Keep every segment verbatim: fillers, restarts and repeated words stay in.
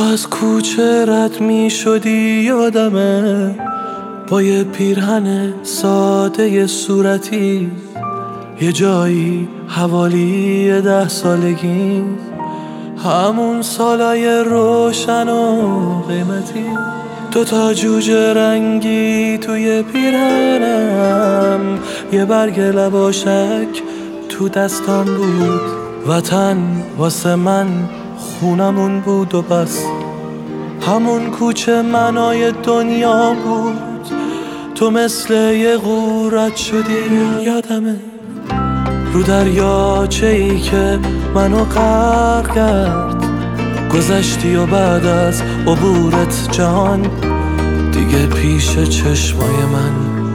از کوچه رد می شدی یادمه، با یه پیرهن ساده صورتی، یه جایی حوالی ده سالگی، همون سالای روشن و قیمتی. دوتا جوجه رنگی توی پیرهنم، یه برگ لباشک تو دستام بود. وطن واسه من خونمون بود و بس، همون کوچه منای دنیا بود. تو مثل یه غورت شدی یادمه، رو دریاچه ای که منو غرق کرد. گذشتی و بعد از عبورت جهان دیگه پیش چشمای من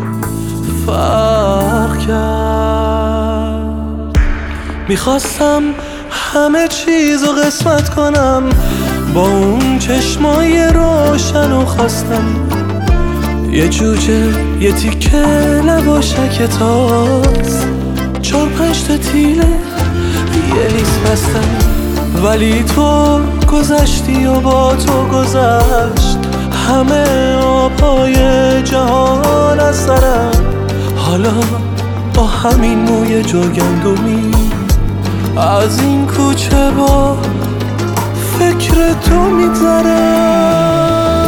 فرق کرد. میخواستم همه چیزو قسمت کنم با اون چشمای روشن و خواستم یه جوجه یه تیکه لباشک تاز، چار پنج تا تیله یه لیس بستم. ولی تو گذشتی و با تو گذشت همه آبهای جهان از سرم. حالا با همین موی جوگندمی از این کوچه با فکر تو میگذرم.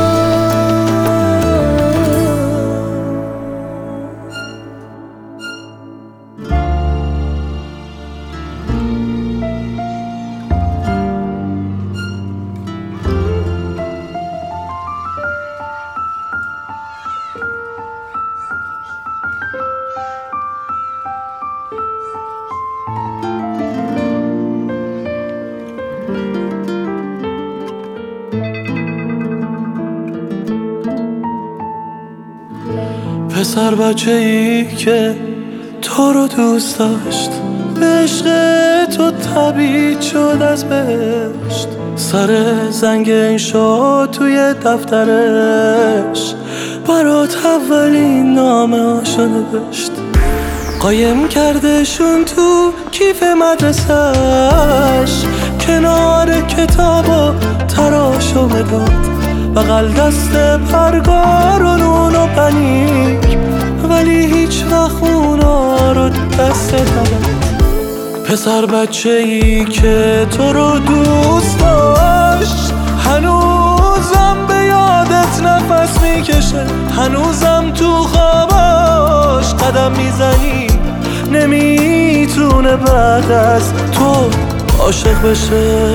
پسر بچه ای که تو رو دوست داشت، به عشق تو تبعید شد از بهشت. سر زنگ انشا توی دفترش برات اولین نامه هاشو نوشت. قایم کردشون تو کیف مدرسهش، کنار کتاب و تراش و مداد، بغل دست پرگار و نون و پنیر. ولی هیچ وقت اونا رو دست نداد. پسر بچه ای که تو رو دوست داشت هنوزم به یادت نفس میکشه، هنوزم تو خواباش قدم میزنی. نمیتونه بعد از تو عاشق بشه.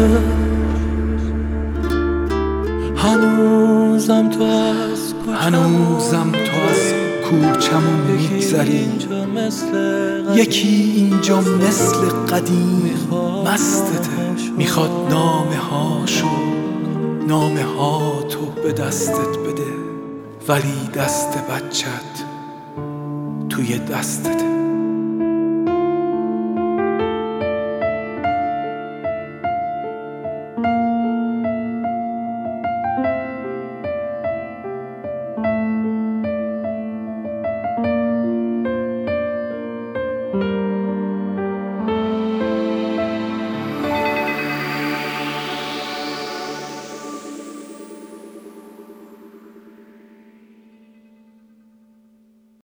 هنوزم تو از هنوزم تو از کوچمون میگذری، یکی اینجا مثل قدیم مستته. میخواد نامه هاشو نامه ها تو به دستت بده، ولی دست بچت توی دستته.